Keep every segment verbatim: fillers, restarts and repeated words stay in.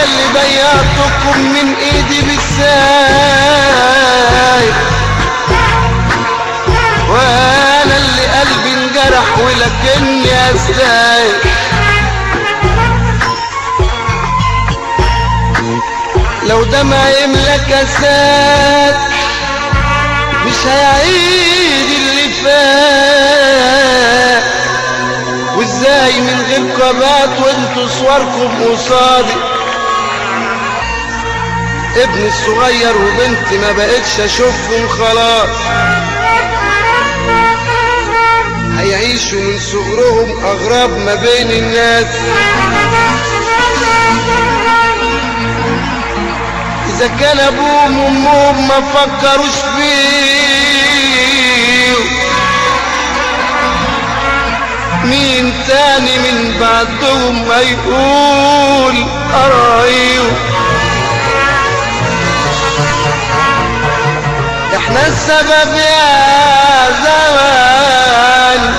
اللي ضيعتكم من ايدي بالسايق، وانا اللي قلبي انجرح ولكني استايق. لو ده ما يملى كاسات مش هيعيد اللي فات، وازاي من غير كبات وانتوا صوركم قصادي. ابني الصغير وبنتي ما بقتش اشوفهم خلاص، هيعيشوا من صغرهم اغراب ما بين الناس. إذا كان أبوهم وأمهم ما فكروش فيه، مين تاني من بعدهم هيقول قرايب؟ احنا السبب يا زمان،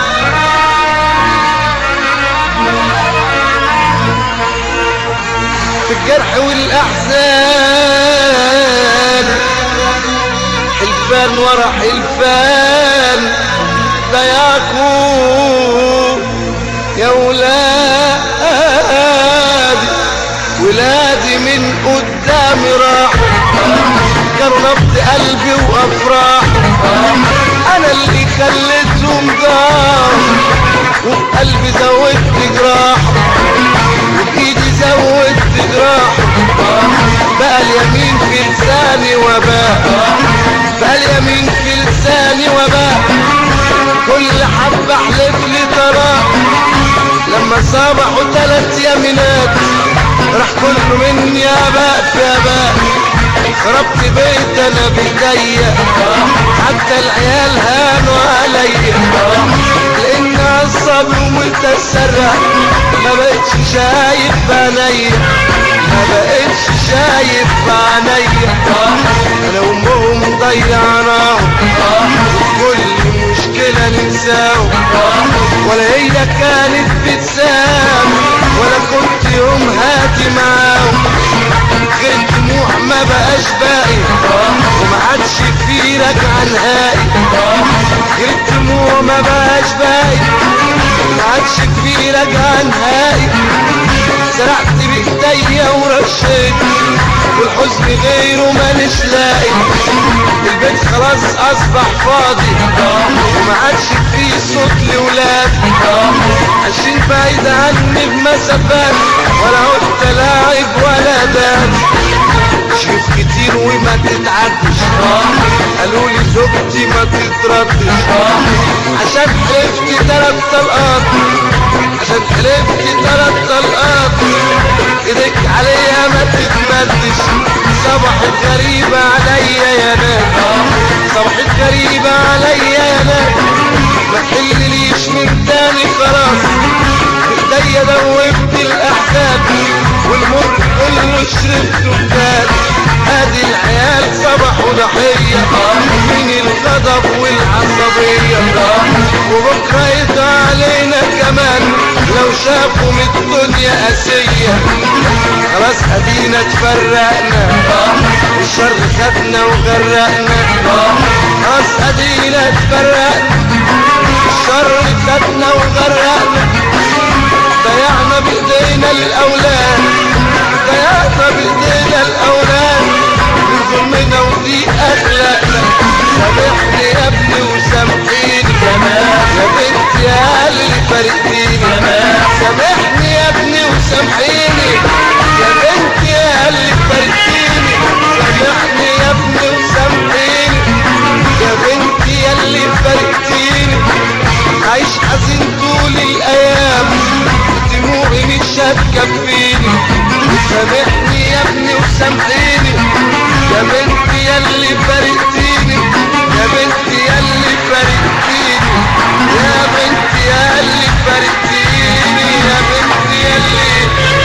في الجرح والأحزان، حلفان ورا حلفان ضيعكوا يا ولادي. ولادي من قدامي راحوا، جربت قلبي وافراح، انا اللي خليتهم ضاعوا، وبقلبي زودت جراح، وبايدي زودت جراح. بقى اليمين في لساني وباء، بقى اليمين في لساني وباء، كل حبة احلف لي طلاق. لما صبحوا تلات يمينات راح كله مني اباء في اباء. خربت بيت انا بايديا، حتى العيال هانوا عليا، لان عصبي ومتسرع ما بقتش شايف بعينيا، ما بقتش شايف بعينيا. انا وامهم ضيعناهم، كل مشكلة ننساهم، ولا هي كانت بتسام ولا كنت يوم هاتي معاهم. غير دموع ما بقاش باقي وما عادش في رجعة نهائي. غير الدموع ما بقاش باقي وما عادش في رجعة نهائي. زرعت بايديا ورشيت والحزن غيره مانيش لاقي. البيت خلاص اصبح فاضي وما عادش فيه صوت لولادي، عايشين بعيد عني بمسافات ولا عدت لاعب ولا دادي. شيوخ كتير وما تتعدش قالوا لي زوجتي ما تتردش، عشان حلفت تلات طلقات، عشان حلفت تلات طلقات. ايدك عليا ما تتمدش، صبحت غريبة عليا يا ناس، صبحت غريبة عليا يا ناس. ما تحلليش من تاني خلاص، بايديا دوبت الاحزان والمر كله شربته بكاس. ادي العيال صبحوا ضحية من الغضب والعصبية، وبكرة يطلع علينا كمان لو شافوا من الدنيا قاسية. خلاص ادينا اتفرقنا والشر خدنا وغرقنا، خلاص ادينا اتفرقنا الشر خدنا وغرقنا. ضيعنا بايدينا الاولاد، ضيعنا بايدينا الاولاد من ظلمنا وضيق اخلاقنا. سامحني يا ابني وسامحيني يا بنتي يا اللي فارقتيني. سامحني يا ابني وسامحيني يا بنتي يا اللي فارقتيني. سامحني يا ابني وسامحيني يا بنتي يا اللي فارقتيني. عايش حزين طول الايام دموعي مش هتكفيني. سامحني يا ابني وسامحيني يا بنتي يا اللي فارقتيني، يا بنتي يا اللي فارقتيني، يا بنتي يا اللي فارقتيني، يا بنتي يا اللي